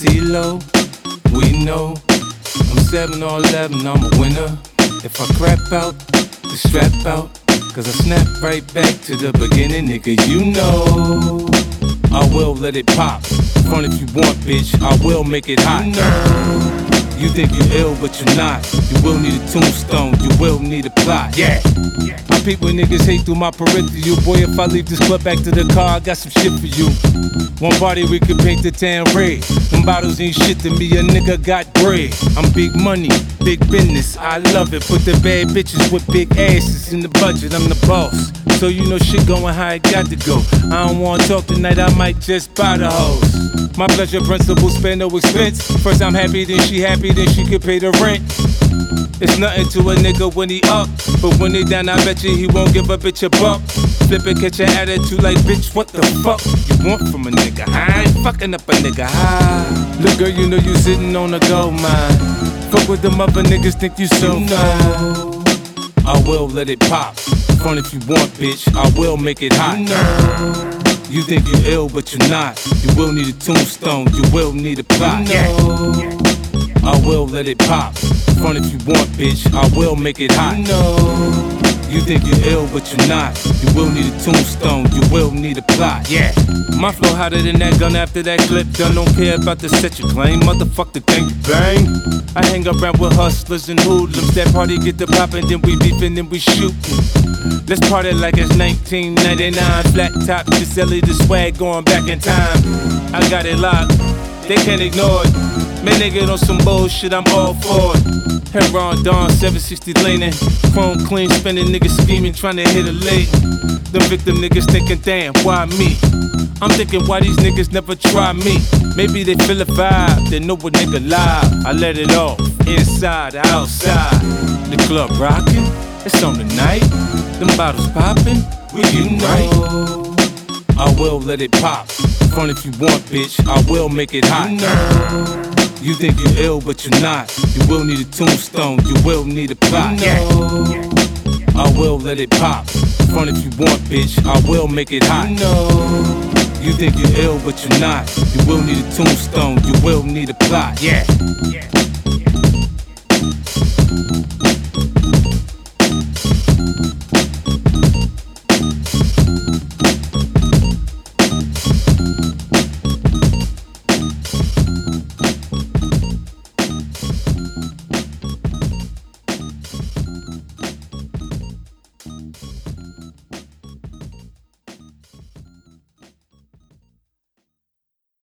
CeeLo, we know. I'm 7 or 11, I'm a winner. If I crap out, the strap out. Cause I snap right back to the beginning, nigga, you know. I will let it pop. Front if you want, bitch, I will make it hot. You think you ill, but you're not. You will need a tombstone, you will need a plot. Yeah. I peep when niggas hate through my peripheral. Boy, if I leave this club back to the car, I got some shit for you. One party we could paint the town red. Them bottles ain't shit to me, a nigga got bread. I'm big money, big business, I love it. Put the bad bitches with big asses in the budget, I'm the boss. So you know shit going how it got to go. I don't wanna talk tonight, I might just buy the hoes. My pleasure principle, spare no expense. First I'm happy, then she happy, then she could pay the rent. It's nothing to a nigga when he up, but when he down, I bet you he won't give a bitch a buck. Flip it, catch your attitude like, bitch, what the fuck you want from a nigga? I ain't fucking up a nigga. Look, girl, you know you sitting on a gold mine. Fuck with them other niggas, think you so fine. I will let it pop. Front if you want, bitch, I will make it hot. You think you ill, but you're not. You will need a tombstone, you will need a plot. I will let it pop. Front if you want, bitch, I will make it hot. You think you ill, but you're not. You will need a tombstone, you will need a plot. Yeah. My flow hotter than that gun after that clip done. Don't care about the set you claim, motherfucker think you bang. I hang around with hustlers and hoodlums. That party get the poppin', then we beefin', then we shootin'. Let's party like it's 1999. Flat top, Giselle, the swag going back in time. I got it locked, they can't ignore it. Man, nigga on some bullshit, I'm all for it. Heron, Dawn, 760 laning. Chrome clean, spinning niggas scheming, trying to hit a lick. The victim niggas thinking, damn, why me? I'm thinking, why these niggas never try me? Maybe they feel a vibe, they know a nigga live. I let it off, inside, outside. The club rockin', it's on tonight. Them bottles poppin', we unite. I will let it pop. Front if you want, bitch, I will make it hot. You think you ill, but you're not. You will need a tombstone, you will need a plot. I will let it pop. Front if you want, bitch, I will make it hot. You think you ill, but you're not. You will need a tombstone, you will need a plot. Yeah.